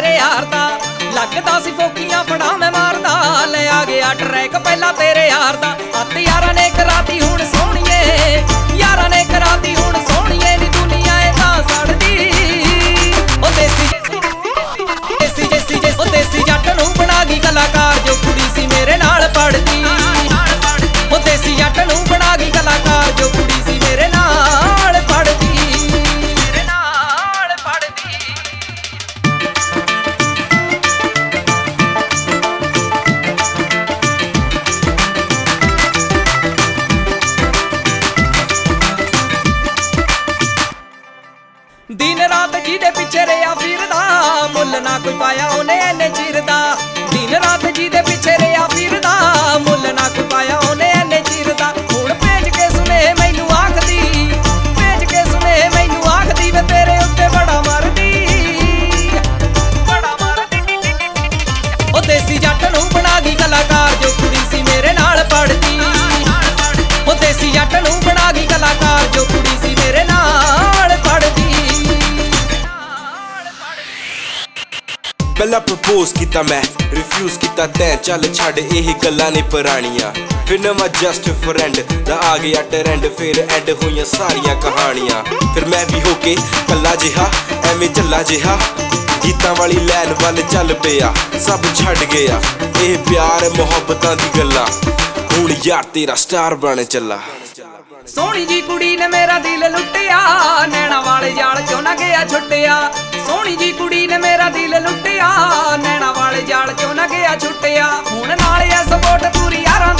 तेरे यार दा लगदा सी फोकियां फड़ा मैं मारदा ले आ गया ट्रैक पहला तेरे यार दा हत्थ यारां ने कराती हुण सोहणिए यारां ने कराती हुण सोहणिए नी दुनिया ए तां सड़दी ओ देसी देसी देसी ओ देसी जट नूं बना गई कलाकार जो कुड़ी सी मेरे नाल पढ़दी ओ देसी जट नूं बना गई कलाकार जो कुड़ी सी मेरे नाल पढ़दी मेरे नाल पढ़दी। दिन रात जिहदे पिछे रहा फिरदा मुल ना कोई पाया उन्हें इन्ने चिर दा दिन रात जिहदे पिछे रहा फिरदा मुल ना कोई पाया उन्हें इन्ने चिर दा हुण भेज के सुने मैनू आखदी भेज के सुने मैनू आखदी वे तेरे उत्ते बड़ा मरदी ओ देसी जट नूं बना गई कलाकार जो कुड़ी सी मेरे नाल पढ़दी ओ देसी जट नूं बना गई कलाकार जो कुड़ी सी मेरे नाल पढ़दी। पहला प्रपोज किता मैं रिफ्यूज किता तैं चल छड़ यह गल्लां ने पुरानियां फिर नवा जस्ट फ्रेंड दा आ गया ट्रेंड फिर एंड होइयां सारियां कहानियां फिर मैं भी होके कल्ला जिहा एवें झल्ला जिहा गीतां वाली लैन वल चल पिया सब छड़ गया यह प्यार मुहब्बतां दी गल्लां हुण यार तेरा स्टार बन चला। सोहनी जी कुड़ी ने मेरा दिल लुटिया नैना वाले जाल चों ना गया छुटिया सोहनी जी कुड़ी ने मेरा दिल लुटिया नैना वाले जाल चों ना गया छुटिया हुण नाल ऐ सपोर्ट पूरी यारां